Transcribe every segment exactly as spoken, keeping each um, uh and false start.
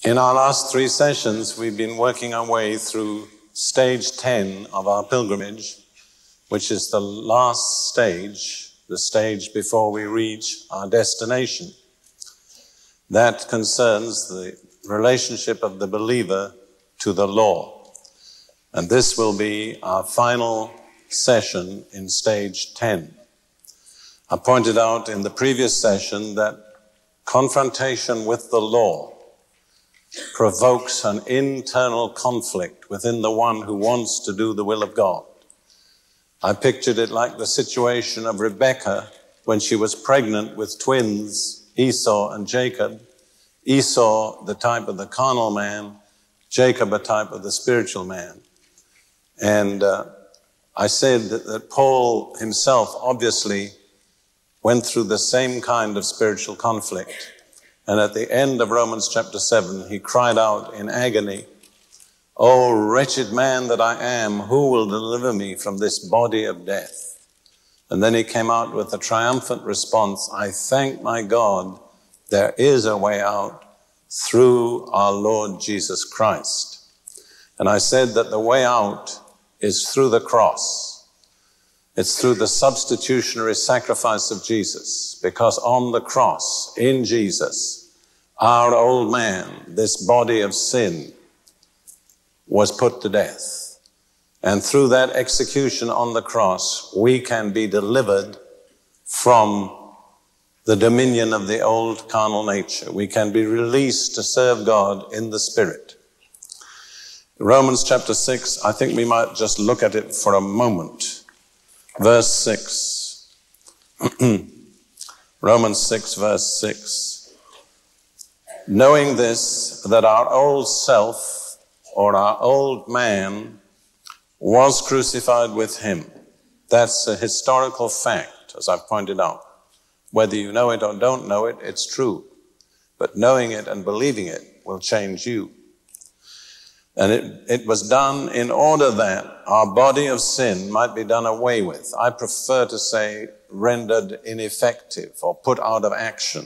In our last three sessions, we've been working our way through stage ten of our pilgrimage, which is the last stage, the stage before we reach our destination. That concerns the relationship of the believer to the law. And this will be our final session in stage ten. I pointed out in the previous session that confrontation with the law provokes an internal conflict within the one who wants to do the will of God. I pictured it like the situation of Rebekah when she was pregnant with twins, Esau and Jacob. Esau, the type of the carnal man, Jacob, a type of the spiritual man. And uh, I said that, that Paul himself obviously went through the same kind of spiritual conflict. And at the end of Romans chapter seven, he cried out in agony, "O wretched man that I am, who will deliver me from this body of death?" And then he came out with a triumphant response, "I thank my God, there is a way out through our Lord Jesus Christ." And I said that the way out is through the cross. It's through the substitutionary sacrifice of Jesus, because on the cross, in Jesus, our old man, this body of sin, was put to death. And through that execution on the cross, we can be delivered from the dominion of the old carnal nature. We can be released to serve God in the Spirit. Romans chapter six, I think we might just look at it for a moment. Verse six. Romans six, verse six. Knowing this, that our old self, or our old man, was crucified with him. That's a historical fact, as I've pointed out. Whether you know it or don't know it, it's true. But knowing it and believing it will change you. And it, it was done in order that our body of sin might be done away with. I prefer to say rendered ineffective or put out of action.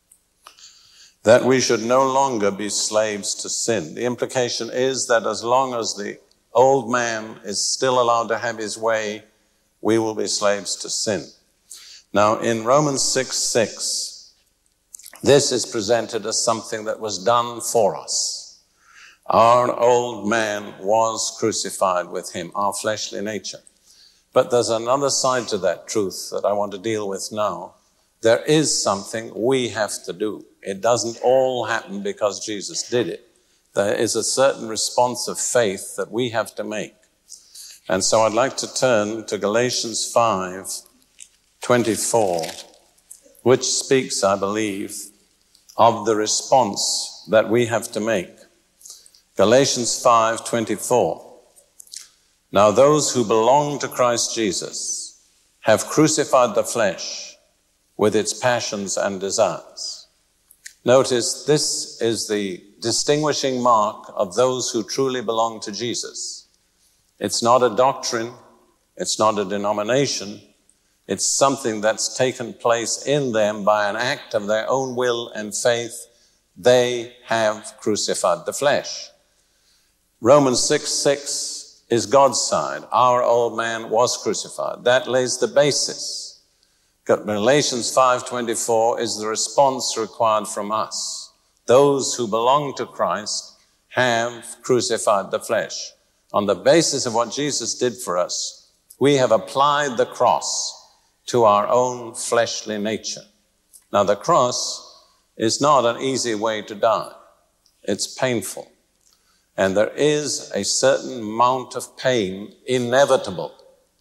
That we should no longer be slaves to sin. The implication is that as long as the old man is still allowed to have his way, we will be slaves to sin. Now in Romans six six, this is presented as something that was done for us. Our old man was crucified with him, our fleshly nature. But there's another side to that truth that I want to deal with now. There is something we have to do. It doesn't all happen because Jesus did it. There is a certain response of faith that we have to make. And so I'd like to turn to Galatians five twenty-four, which speaks, I believe, of the response that we have to make. Galatians five twenty-four. Now those who belong to Christ Jesus have crucified the flesh with its passions and desires. Notice this is the distinguishing mark of those who truly belong to Jesus. It's not a doctrine, it's not a denomination, it's something that's taken place in them by an act of their own will and faith. They have crucified the flesh. Romans six six is God's side. Our old man was crucified. That lays the basis. Galatians five twenty-four is the response required from us. Those who belong to Christ have crucified the flesh. On the basis of what Jesus did for us, we have applied the cross to our own fleshly nature. Now the cross is not an easy way to die. It's painful. And there is a certain amount of pain inevitable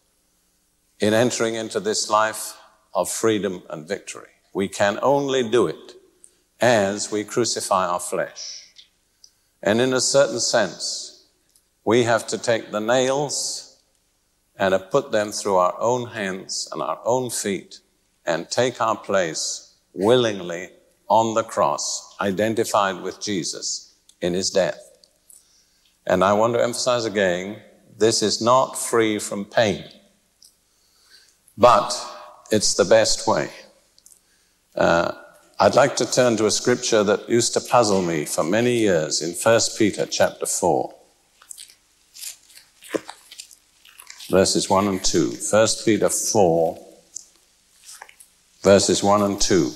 in entering into this life of freedom and victory. We can only do it as we crucify our flesh. And in a certain sense, we have to take the nails and put them through our own hands and our own feet and take our place willingly on the cross, identified with Jesus in his death. And I want to emphasize again, this is not free from pain, but it's the best way. Uh, I'd like to turn to a scripture that used to puzzle me for many years in First Peter chapter four, verses one and two. First Peter four, verses one and two.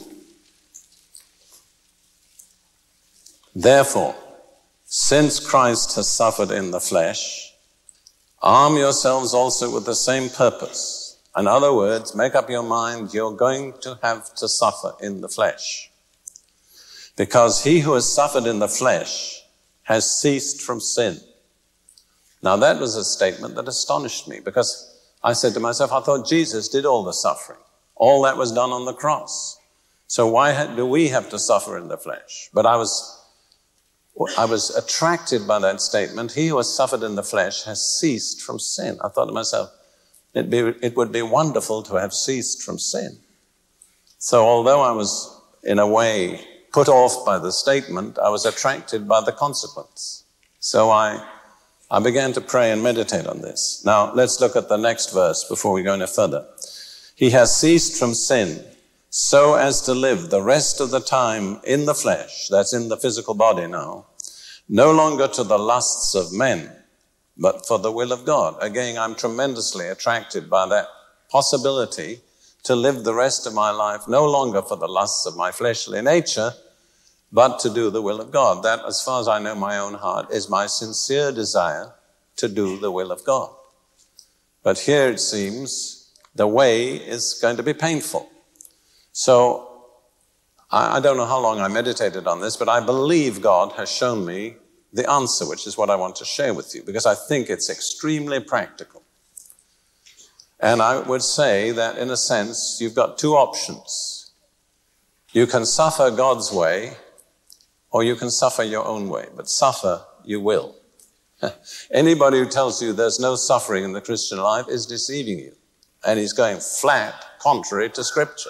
Therefore, since Christ has suffered in the flesh, arm yourselves also with the same purpose. In other words, make up your mind you're going to have to suffer in the flesh. Because he who has suffered in the flesh has ceased from sin. Now that was a statement that astonished me, because I said to myself, I thought Jesus did all the suffering. All that was done on the cross. So why do we have to suffer in the flesh? But I was, I was attracted by that statement. He who has suffered in the flesh has ceased from sin. I thought to myself, It'd be, it would be wonderful to have ceased from sin. So although I was, in a way, put off by the statement, I was attracted by the consequence. So I, I began to pray and meditate on this. Now, let's look at the next verse before we go any further. He has ceased from sin so as to live the rest of the time in the flesh, that's in the physical body now, no longer to the lusts of men, but for the will of God. Again, I'm tremendously attracted by that possibility to live the rest of my life no longer for the lusts of my fleshly nature, but to do the will of God. That, as far as I know my own heart, is my sincere desire to do the will of God. But here it seems the way is going to be painful. So I, I don't know how long I meditated on this, but I believe God has shown me the answer, which is what I want to share with you, because I think it's extremely practical. And I would say that, in a sense, you've got two options. You can suffer God's way, or you can suffer your own way. But suffer, you will. Anybody who tells you there's no suffering in the Christian life is deceiving you. And he's going flat contrary to Scripture.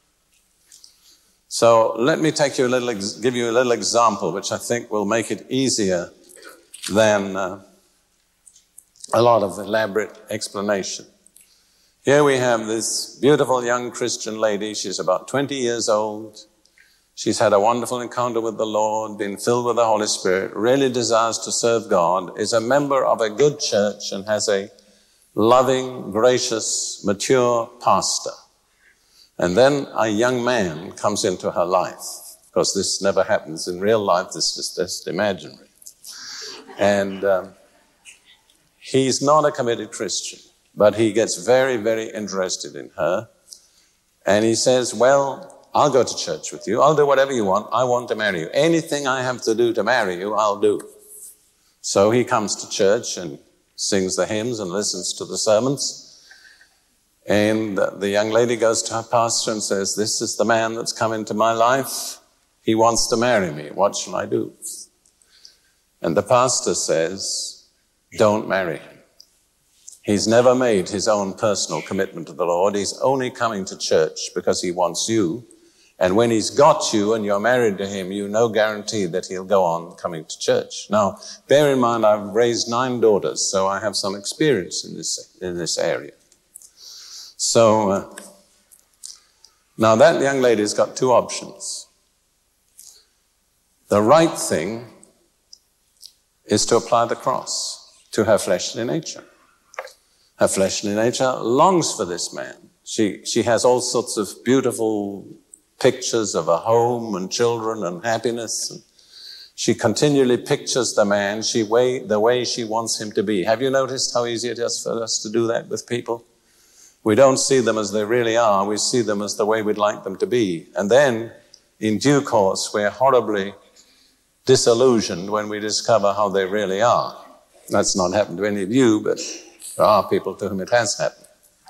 So let me take you a little, give you a little example, which I think will make it easier than uh, a lot of elaborate explanation. Here we have this beautiful young Christian lady. She's about twenty years old. She's had a wonderful encounter with the Lord, been filled with the Holy Spirit, really desires to serve God, is a member of a good church, and has a loving, gracious, mature pastor. And then a young man comes into her life. Of course, this never happens in real life. This is just imaginary. And um, he's not a committed Christian, but he gets very, very interested in her. And he says, well, I'll go to church with you. I'll do whatever you want. I want to marry you. Anything I have to do to marry you, I'll do. So he comes to church and sings the hymns and listens to the sermons. And the young lady goes to her pastor and says, this is the man that's come into my life. He wants to marry me. What shall I do? And the pastor says, don't marry him. He's never made his own personal commitment to the Lord. He's only coming to church because he wants you. And when he's got you and you're married to him, you no guarantee that he'll go on coming to church. Now, bear in mind, I've raised nine daughters, so I have some experience in this, in this area. So, uh, now that young lady's got two options. The right thing is to apply the cross to her fleshly nature. Her fleshly nature longs for this man. She, she has all sorts of beautiful pictures of a home and children and happiness. And she continually pictures the man she way, the way she wants him to be. Have you noticed how easy it is for us to do that with people? We don't see them as they really are. We see them as the way we'd like them to be. And then, in due course, we're horribly disillusioned when we discover how they really are. That's not happened to any of you, but there are people to whom it has happened.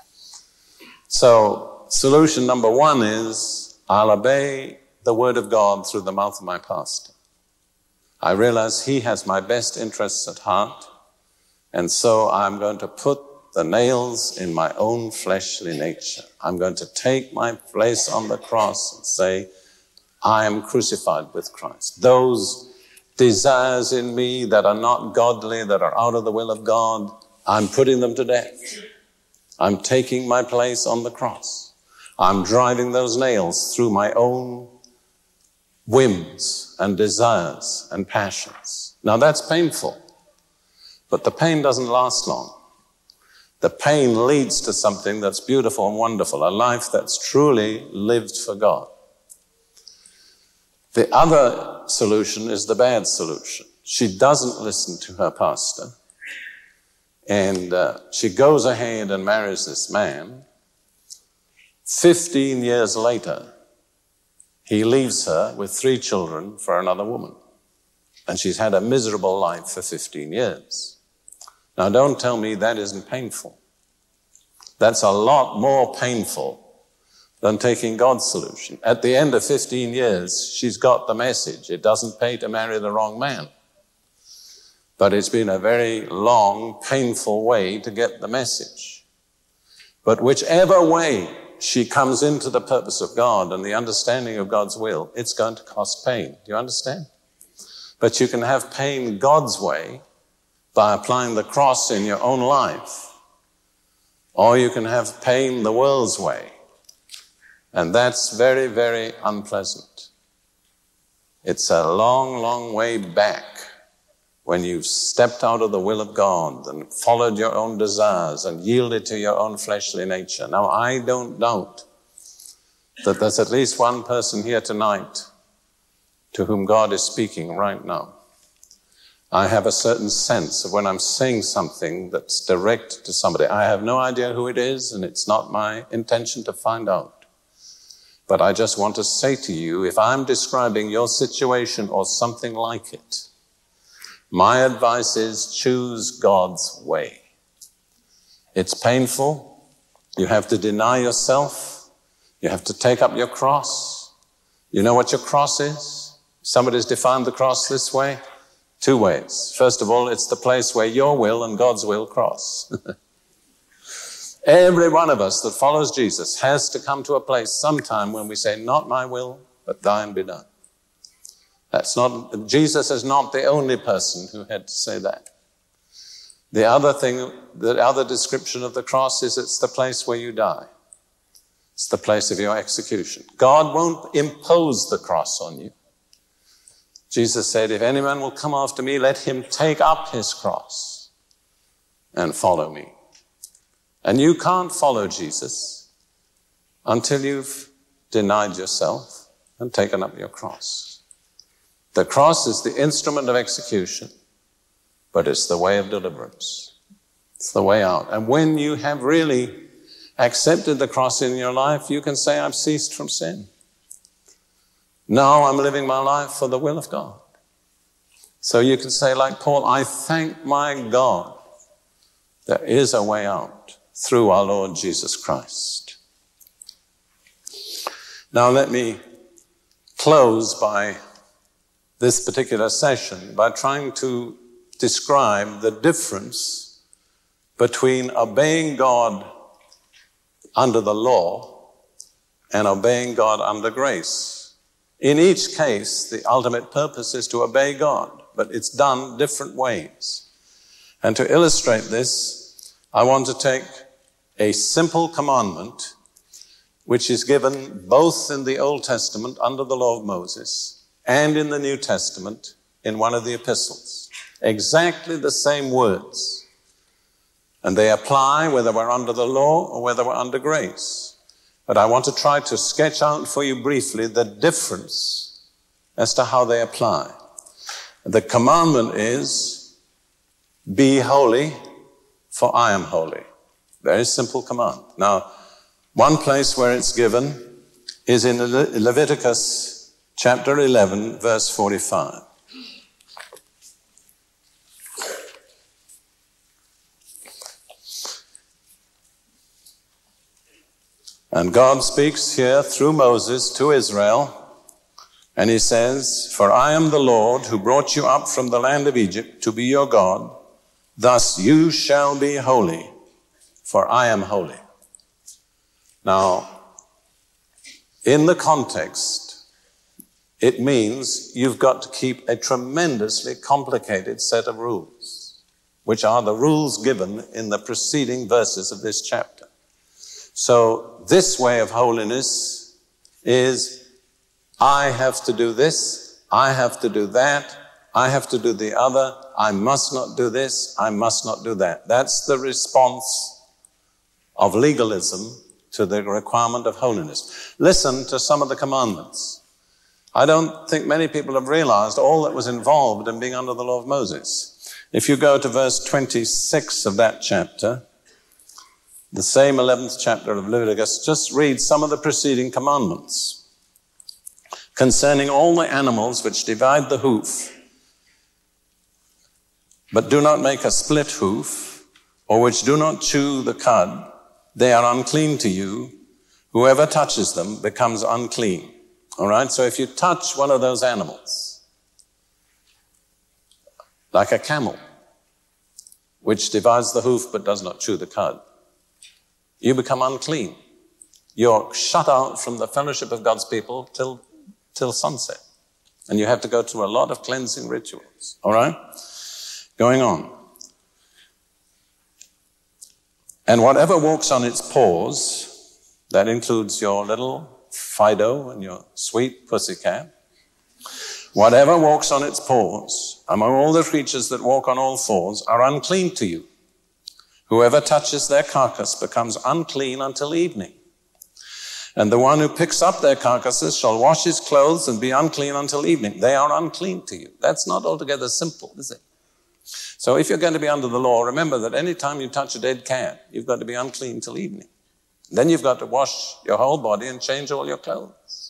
So, solution number one is, I'll obey the word of God through the mouth of my pastor. I realize he has my best interests at heart, and so I'm going to put the nails in my own fleshly nature. I'm going to take my place on the cross and say, I am crucified with Christ. Those desires in me that are not godly, that are out of the will of God, I'm putting them to death. I'm taking my place on the cross. I'm driving those nails through my own whims and desires and passions. Now that's painful, but the pain doesn't last long. The pain leads to something that's beautiful and wonderful, a life that's truly lived for God. The other solution is the bad solution. She doesn't listen to her pastor, and uh, she goes ahead and marries this man. Fifteen years later, he leaves her with three children for another woman, and she's had a miserable life for fifteen years. Now, don't tell me that isn't painful. That's a lot more painful than taking God's solution. At the end of fifteen years, she's got the message. It doesn't pay to marry the wrong man. But it's been a very long, painful way to get the message. But whichever way she comes into the purpose of God and the understanding of God's will, it's going to cost pain. Do you understand? But you can have pain God's way by applying the cross in your own life. Or you can have pain the world's way. And that's very, very unpleasant. It's a long, long way back when you've stepped out of the will of God and followed your own desires and yielded to your own fleshly nature. Now, I don't doubt that there's at least one person here tonight to whom God is speaking right now. I have a certain sense of when I'm saying something that's direct to somebody. I have no idea who it is, and it's not my intention to find out. But I just want to say to you, if I'm describing your situation or something like it, my advice is choose God's way. It's painful. You have to deny yourself. You have to take up your cross. You know what your cross is? Somebody's defined the cross this way. Two ways. First of all, it's the place where your will and God's will cross. Every one of us that follows Jesus has to come to a place sometime when we say, not my will, but thine be done. That's not, Jesus is not the only person who had to say that. The other thing, the other description of the cross is it's the place where you die. It's the place of your execution. God won't impose the cross on you. Jesus said, if any man will come after me, let him take up his cross and follow me. And you can't follow Jesus until you've denied yourself and taken up your cross. The cross is the instrument of execution, but it's the way of deliverance. It's the way out. And when you have really accepted the cross in your life, you can say, I've ceased from sin. Now I'm living my life for the will of God. So you can say, like Paul, I thank my God there is a way out through our Lord Jesus Christ. Now let me close by this particular session by trying to describe the difference between obeying God under the law and obeying God under grace. In each case, the ultimate purpose is to obey God, but it's done different ways. And to illustrate this, I want to take a simple commandment which is given both in the Old Testament under the law of Moses and in the New Testament in one of the epistles. Exactly the same words. And they apply whether we're under the law or whether we're under grace. But I want to try to sketch out for you briefly the difference as to how they apply. The commandment is, be holy, for I am holy. Very simple command. Now, one place where it's given is in Le- Leviticus chapter eleven, verse forty-five. And God speaks here through Moses to Israel, and he says, for I am the Lord who brought you up from the land of Egypt to be your God. Thus you shall be holy, for I am holy. Now, in the context, it means you've got to keep a tremendously complicated set of rules, which are the rules given in the preceding verses of this chapter. So this way of holiness is I have to do this, I have to do that, I have to do the other, I must not do this, I must not do that. That's the response of legalism to the requirement of holiness. Listen to some of the commandments. I don't think many people have realized all that was involved in being under the law of Moses. If you go to verse twenty-six of that chapter, the same eleventh chapter of Leviticus, just read some of the preceding commandments concerning all the animals which divide the hoof, but do not make a split hoof, or which do not chew the cud. They are unclean to you. Whoever touches them becomes unclean. All right? So if you touch one of those animals, like a camel, which divides the hoof but does not chew the cud, you become unclean. You're shut out from the fellowship of God's people till, till sunset. And you have to go through a lot of cleansing rituals. All right? Going on. And whatever walks on its paws, that includes your little Fido and your sweet pussycat, whatever walks on its paws, among all the creatures that walk on all fours, are unclean to you. Whoever touches their carcass becomes unclean until evening. And the one who picks up their carcasses shall wash his clothes and be unclean until evening. They are unclean to you. That's not altogether simple, is it? So if you're going to be under the law, remember that any time you touch a dead cat, you've got to be unclean till evening. Then you've got to wash your whole body and change all your clothes.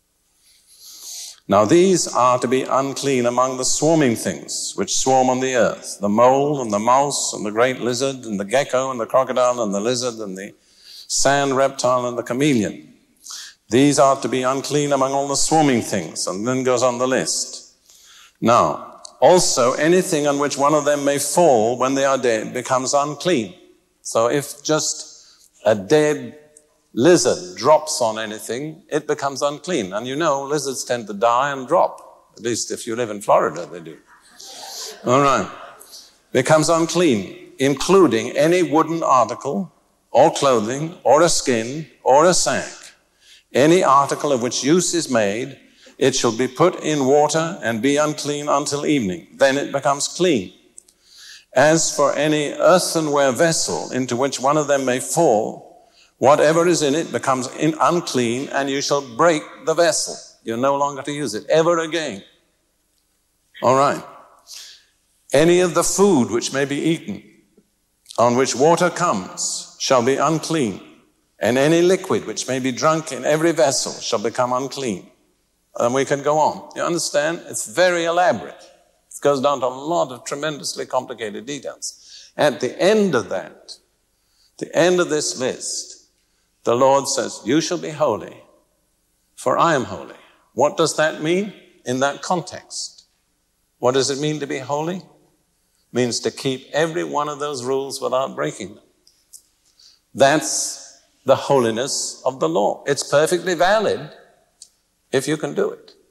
Now these are to be unclean among the swarming things which swarm on the earth, the mole and the mouse and the great lizard and the gecko and the crocodile and the lizard and the sand reptile and the chameleon. These are to be unclean among all the swarming things, and then goes on the list. Now, also, anything on which one of them may fall when they are dead becomes unclean. So if just a dead lizard drops on anything, it becomes unclean. And you know, lizards tend to die and drop. At least if you live in Florida, they do. All right. Becomes unclean, including any wooden article or clothing or a skin or a sack. Any article of which use is made, it shall be put in water and be unclean until evening. Then it becomes clean. As for any earthenware vessel into which one of them may fall, whatever is in it becomes in unclean, and you shall break the vessel. You're no longer to use it ever again. All right. Any of the food which may be eaten, on which water comes, shall be unclean, and any liquid which may be drunk in every vessel shall become unclean. And we can go on. You understand? It's very elaborate. It goes down to a lot of tremendously complicated details. At the end of that, the end of this list, the Lord says, you shall be holy, for I am holy. What does that mean in that context? What does it mean to be holy? It means to keep every one of those rules without breaking them. That's the holiness of the law. It's perfectly valid if you can do it.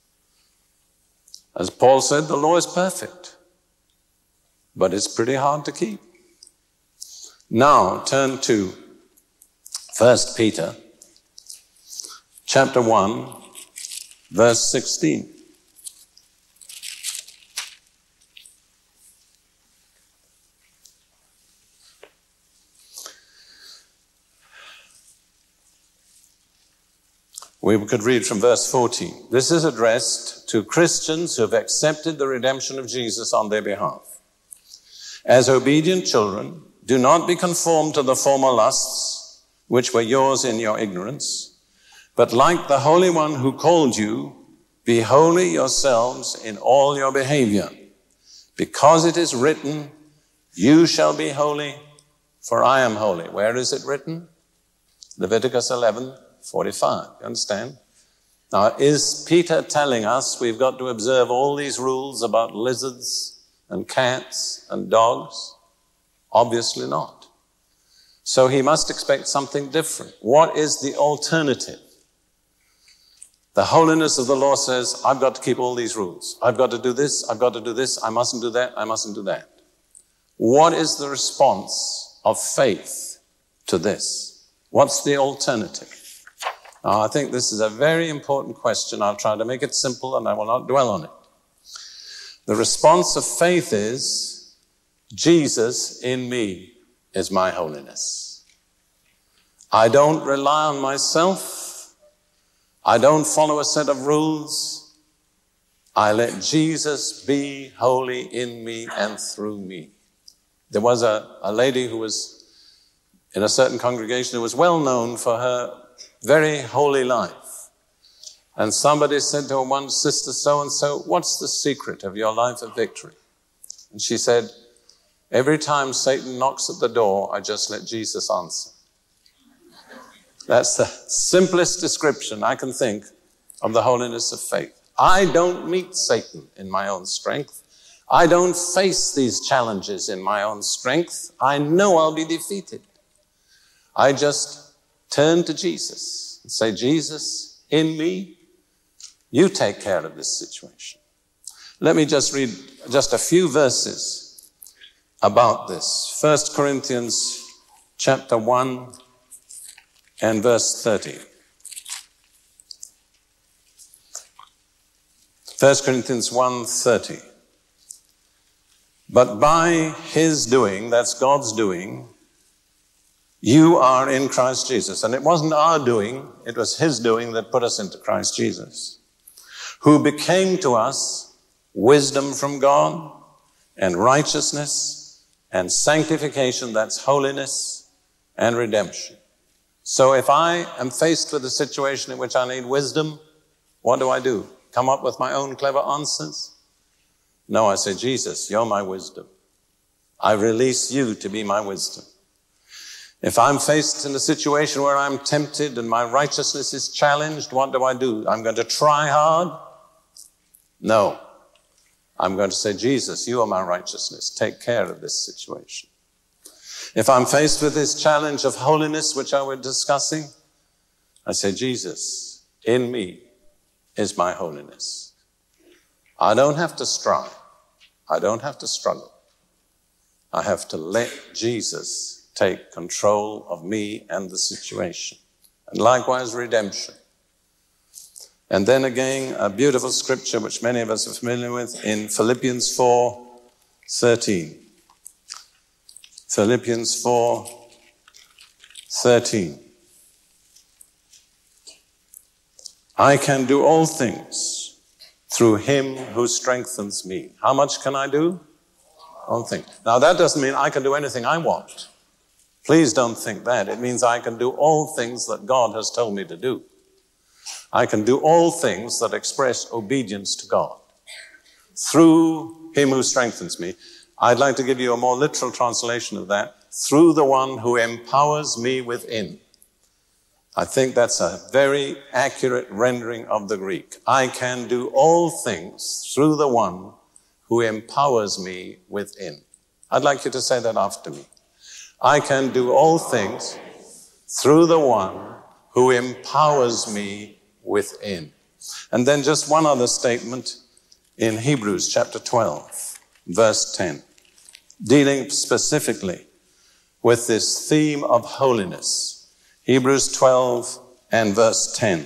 As Paul said, the law is perfect, but it's pretty hard to keep. Now turn to First Peter chapter one, verse sixteen. We could read from verse fourteen. This is addressed to Christians who have accepted the redemption of Jesus on their behalf. As obedient children, do not be conformed to the former lusts which were yours in your ignorance, but like the Holy One who called you, be holy yourselves in all your behavior, because it is written, you shall be holy, for I am holy. Where is it written? Leviticus eleven. forty-five, you understand? Now, is Peter telling us we've got to observe all these rules about lizards and cats and dogs? Obviously not. So he must expect something different. What is the alternative? The holiness of the law says, I've got to keep all these rules. I've got to do this, I've got to do this, I mustn't do that, I mustn't do that. What is the response of faith to this? What's the alternative? Now, I think this is a very important question. I'll try to make it simple and I will not dwell on it. The response of faith is, Jesus in me is my holiness. I don't rely on myself. I don't follow a set of rules. I let Jesus be holy in me and through me. There was a, a lady who was in a certain congregation who was well known for her very holy life. And somebody said to her once, Sister so-and-so, what's the secret of your life of victory? And she said, every time Satan knocks at the door, I just let Jesus answer. That's the simplest description I can think of the holiness of faith. I don't meet Satan in my own strength. I don't face these challenges in my own strength. I know I'll be defeated. I just turn to Jesus and say, Jesus, in me, you take care of this situation. Let me just read just a few verses about this. First Corinthians chapter one and verse thirty. First Corinthians one thirty. But by his doing, that's God's doing, you are in Christ Jesus. And it wasn't our doing, it was his doing that put us into Christ Jesus, who became to us wisdom from God and righteousness and sanctification, that's holiness and redemption. So if I am faced with a situation in which I need wisdom, what do I do? Come up with my own clever answers? No, I say, Jesus, you're my wisdom. I release you to be my wisdom. If I'm faced in a situation where I'm tempted and my righteousness is challenged, what do I do? I'm going to try hard? No. I'm going to say, Jesus, you are my righteousness. Take care of this situation. If I'm faced with this challenge of holiness, which I was discussing, I say, Jesus, in me is my holiness. I don't have to strive. I don't have to struggle. I have to let Jesus take control of me and the situation. And likewise, redemption. And then again, a beautiful scripture which many of us are familiar with in Philippians four thirteen. Philippians four thirteen. I can do all things through him who strengthens me. How much can I do? All things. Now that doesn't mean I can do anything I want. Please don't think that. It means I can do all things that God has told me to do. I can do all things that express obedience to God through him who strengthens me. I'd like to give you a more literal translation of that. Through the one who empowers me within. I think that's a very accurate rendering of the Greek. I can do all things through the one who empowers me within. I'd like you to say that after me. I can do all things through the one who empowers me within. And then just one other statement in Hebrews chapter twelve, verse ten, dealing specifically with this theme of holiness. Hebrews twelve and verse ten.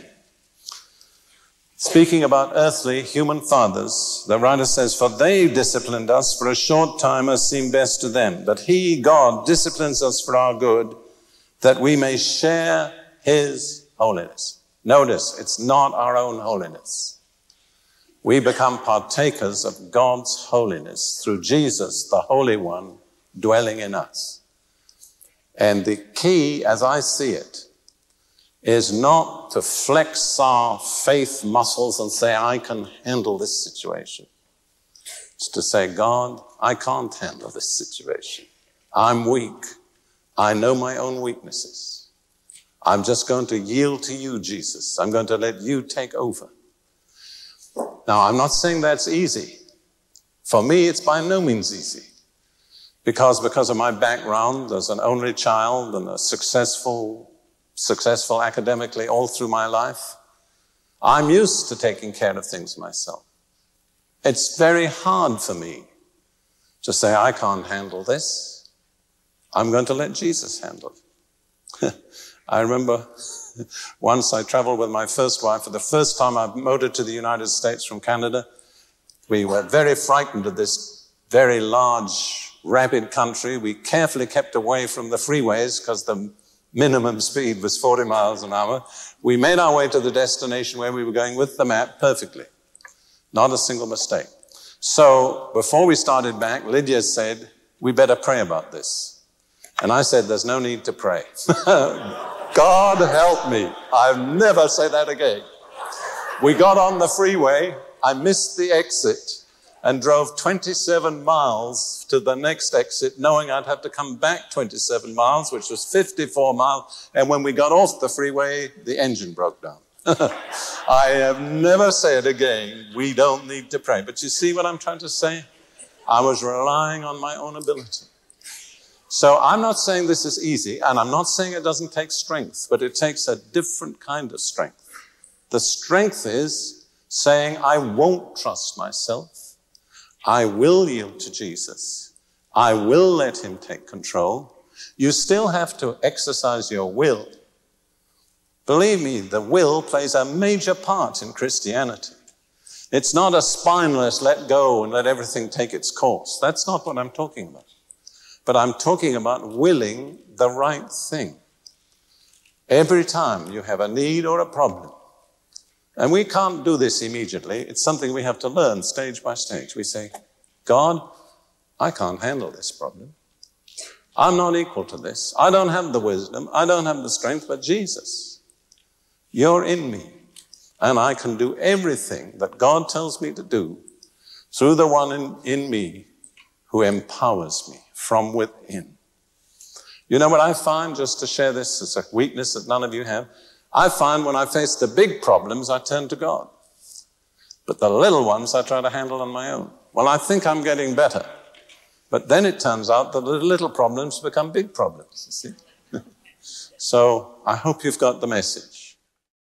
Speaking about earthly human fathers, the writer says, for they disciplined us for a short time as seemed best to them. But he, God, disciplines us for our good, that we may share his holiness. Notice, it's not our own holiness. We become partakers of God's holiness through Jesus, the Holy One, dwelling in us. And the key, as I see it, is not to flex our faith muscles and say, I can handle this situation. It's to say, God, I can't handle this situation. I'm weak. I know my own weaknesses. I'm just going to yield to you, Jesus. I'm going to let you take over. Now, I'm not saying that's easy. For me, it's by no means easy. Because, because of my background as an only child and a successful successful academically all through my life, I'm used to taking care of things myself. It's very hard for me to say, I can't handle this. I'm going to let Jesus handle it. I remember once I traveled with my first wife. For the first time I motored to the United States from Canada. We were very frightened of this very large, rapid country. We carefully kept away from the freeways because the minimum speed was forty miles an hour. We made our way to the destination where we were going with the map perfectly. Not a single mistake. So before we started back, Lydia said, we better pray about this. And I said, there's no need to pray. God help me. I'll never say that again. We got on the freeway. I missed the exit and drove twenty-seven miles to the next exit, knowing I'd have to come back twenty-seven miles, which was fifty-four miles. And when we got off the freeway, the engine broke down. I have never said again, we don't need to pray. But you see what I'm trying to say? I was relying on my own ability. So I'm not saying this is easy, and I'm not saying it doesn't take strength, but it takes a different kind of strength. The strength is saying, I won't trust myself. I will yield to Jesus. I will let him take control. You still have to exercise your will. Believe me, the will plays a major part in Christianity. It's not a spineless let go and let everything take its course. That's not what I'm talking about. But I'm talking about willing the right thing. Every time you have a need or a problem, and we can't do this immediately, it's something we have to learn stage by stage. We say, God, I can't handle this problem. I'm not equal to this. I don't have the wisdom. I don't have the strength, but Jesus, you're in me. And I can do everything that God tells me to do through the one in, in me who empowers me from within. You know what I find, just to share this as a weakness that none of you have, I find when I face the big problems, I turn to God. But the little ones I try to handle on my own. Well, I think I'm getting better. But then it turns out that the little problems become big problems, you see. So I hope you've got the message.